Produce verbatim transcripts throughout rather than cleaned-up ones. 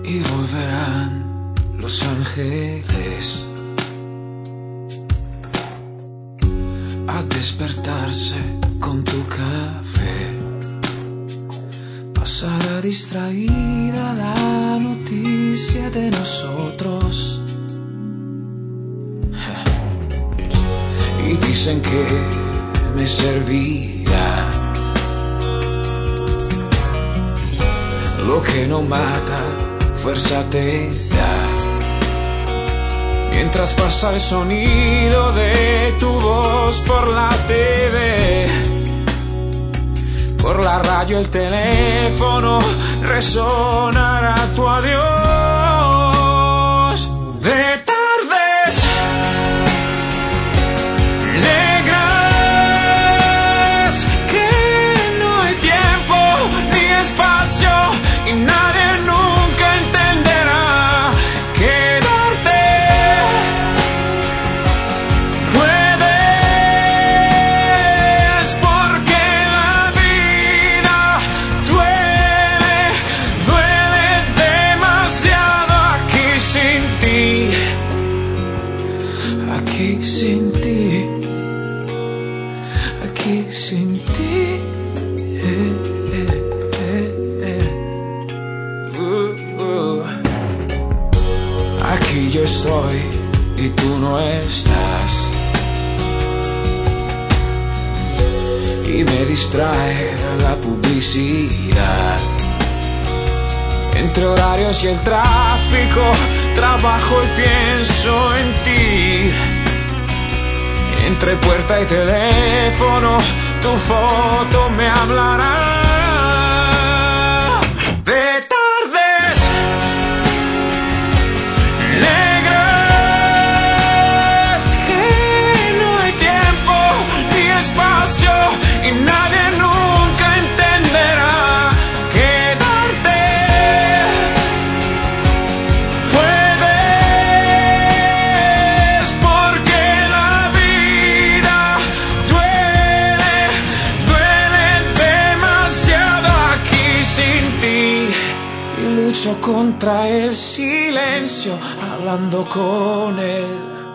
y volverán los ángeles a despertarse con tu café. Pasará distraída la noticia de nosotros y dicen que me servirá. Lo que no mata, fuerza te da. Mientras pasa el sonido de tu voz por la T V, por la radio el teléfono resonará tu adiós. De tardes negras que no hay tiempo ni espacio y nadie nunca entenderá. Quedarte puedes porque la vida duele, duele demasiado aquí sin ti, aquí sin ti, aquí sin ti. Eh, eh, eh, eh. Uh, uh. Aquí yo estoy y tú no estás, y me distrae la publicidad. Entre horarios y el tráfico trabajo y pienso en ti. Entre puerta y teléfono tu foto me hablará. De tardes negras que no hay tiempo ni espacio y nadie nunca entenderá. Quedarte puedes porque la vida duele, duele demasiado aquí sin ti. Y lucho contra el silencio hablando con él,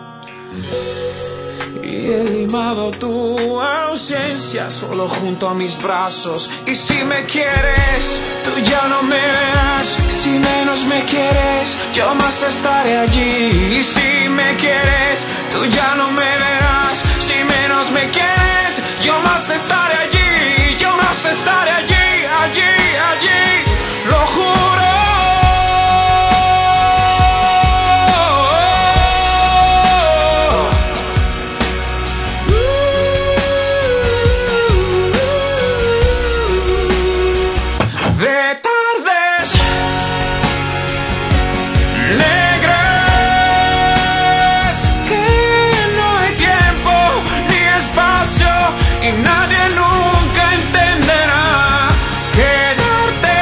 y he limado tu ausencia solo junto a mis brazos. Y si me quieres, tú ya no me verás. Si menos me quieres, yo más estaré allí. Y si me quieres, tú ya no me verás. Si menos me quieres, yo más estaré allí. Yo más estaré allí, allí, allí. Lo juro. De tardes negras que no hay tiempo ni espacio y nadie nunca entenderá. Quedarte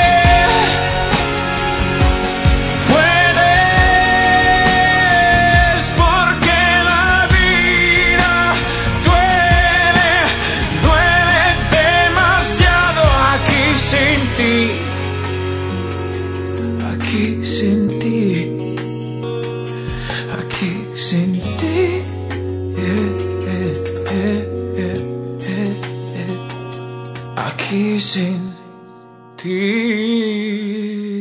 puedes porque la vida duele, duele demasiado aquí sin ti. Aquí sin ti, aquí sin ti, eh, eh, eh, eh, eh, eh. Aquí sin ti.